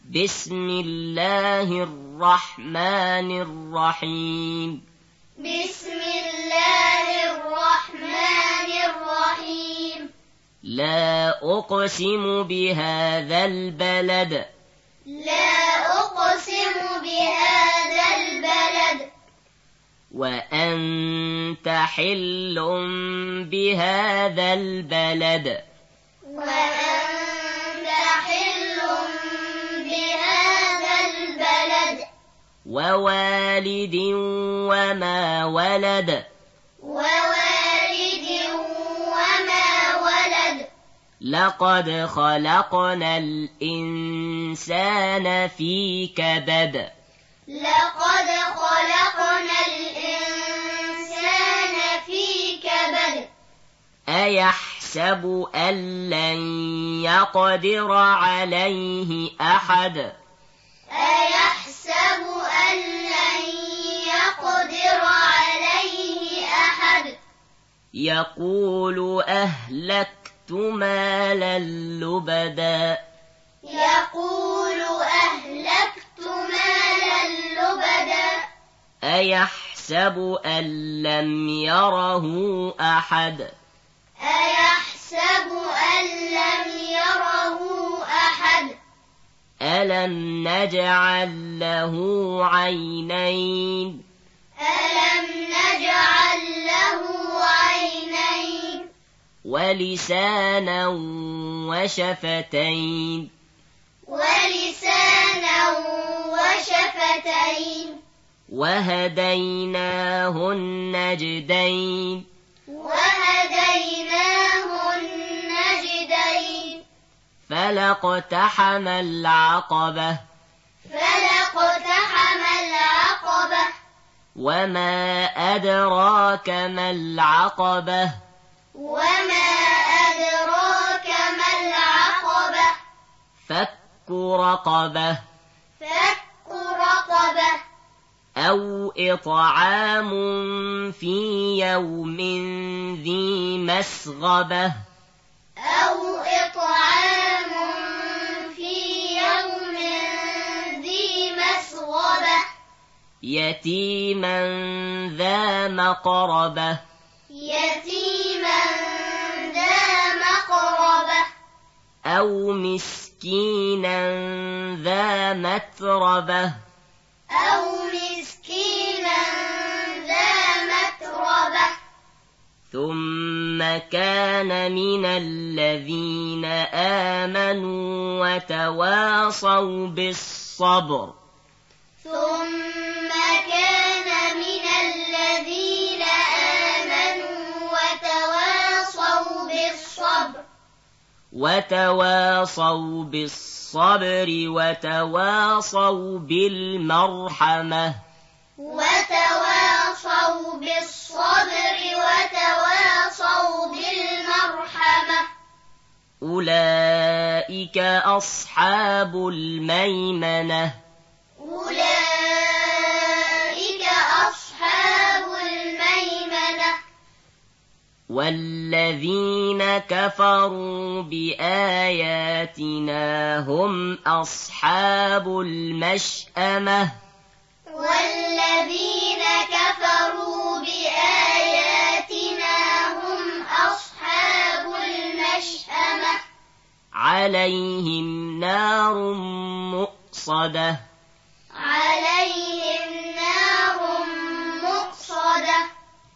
بسم الله الرحمن الرحيم بسم الله الرحمن الرحيم لا أقسم بهذا البلد لا أقسم بهذا البلد وأنت حل بهذا البلد وأنت حل بهذا البلد ووالد وما ولد ووالد وما ولد لقد خلقنا الإنسان في كبد لقد خلقنا الإنسان في كبد أيحسب أن لن يقدر عليه أحد أيحسب أن لن يقدر عليه أحد يقول أهلكت مالا لبدا يقول أهلكت مالا لبدا أيحسب أن لم يره أحد أيحسب أن لم يره أحد ألم نجعل له عينين ألم نجعل له عينين ولسانا وشفتين ولسانا وشفتين وهديناه النجدين وهديناه النجدين فلاقتحم العقبة فلاقتحم العقبة وما أدراك ما العقبة وما أدراك ما العقبة فك رقبة فك رقبة أو إطعام في يوم ذي مسغبة أو إطعام في يوم ذي مسغبة يتيما ذا مقربة يتيما ذا مقربة أو مسكينا ذا متربة أو مسكينا ذا متربة ثم كان من الذين آمنوا وتواصوا بالصبر ثم كان من الذين آمنوا وتواصوا بالصبر وتواصوا بالصبر وتواصوا بالمرحمة وتواصوا بالصبر وتواصوا بالمرحمة أولئك أصحاب الميمنة أولئك أصحاب الميمنة والذين كفروا بآياتنا هم أصحاب المشأمة والذين كفروا بآياتنا هم أصحاب المشأمة عليهم نار مؤصدة